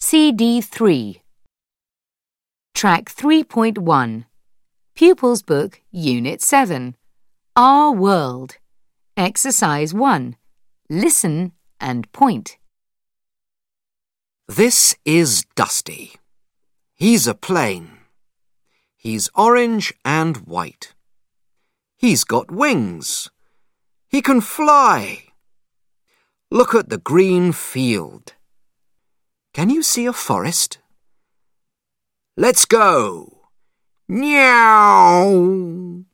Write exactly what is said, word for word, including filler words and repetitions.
C D three. Track three point one. Pupils Book, Unit seven. Our World. Exercise one. Listen and point. This is Dusty. He's a plane. He's orange and white. He's got wings. He can fly. Look at the green field. Can you see a forest? Let's go. Meow.